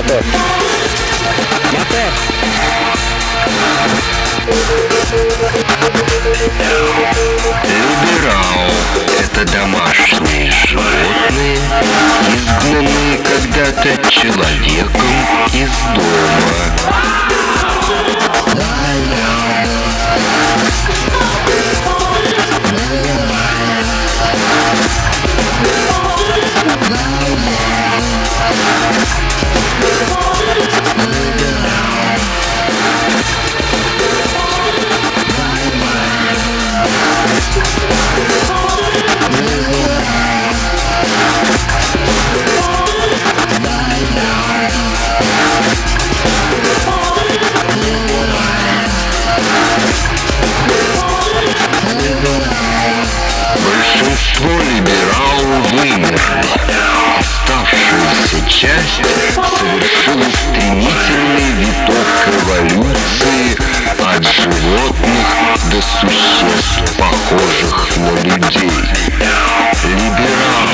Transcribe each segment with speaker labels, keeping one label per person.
Speaker 1: Мотор.
Speaker 2: Либерал — это домашние животные, изгнанные когда-то человеком из дома. Большинство либералов вымерли. Оставшаяся часть совершила стремительный виток эволюции от животных до существ, похожих на людей. Либерал.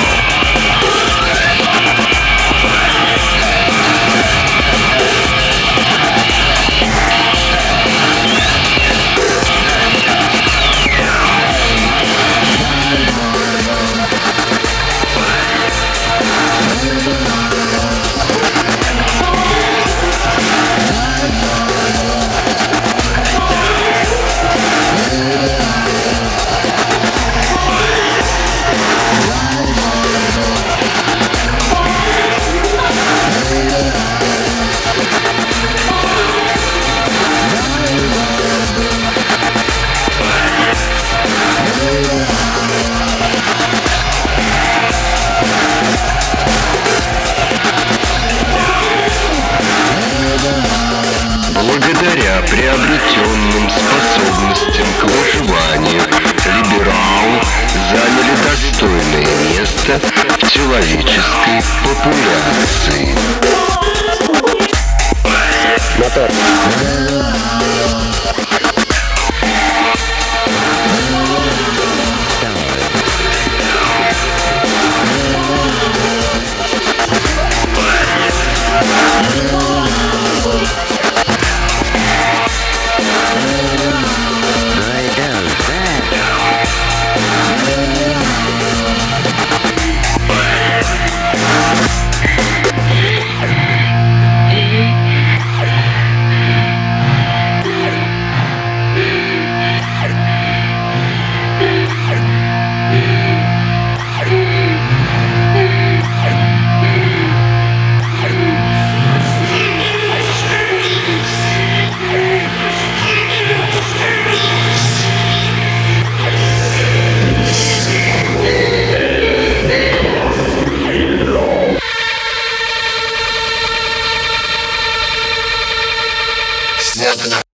Speaker 2: Благодаря приобретенным способностям к выживанию либералы заняли достойное место в человеческой популяции.